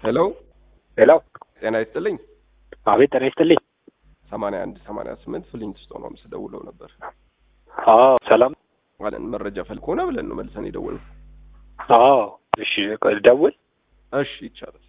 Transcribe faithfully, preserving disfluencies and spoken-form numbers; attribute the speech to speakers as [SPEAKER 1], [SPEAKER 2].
[SPEAKER 1] ሄሎ
[SPEAKER 2] ሄሎ
[SPEAKER 1] ጤና ይስጥልኝ።
[SPEAKER 2] አቤት ጤና ይስጥልኝ።
[SPEAKER 1] ሰማንያ አንድ ሰማንያ ስምንት ፍሊንትስቶን ነው የምደውለው ነበር።
[SPEAKER 2] አዎ ሰላም
[SPEAKER 1] ማለት መረጃ ፈልኮና ብለን ነው መልሰን የደወልነው።
[SPEAKER 2] አዎ እሺ ደውል።
[SPEAKER 1] እሺ ይቻላል።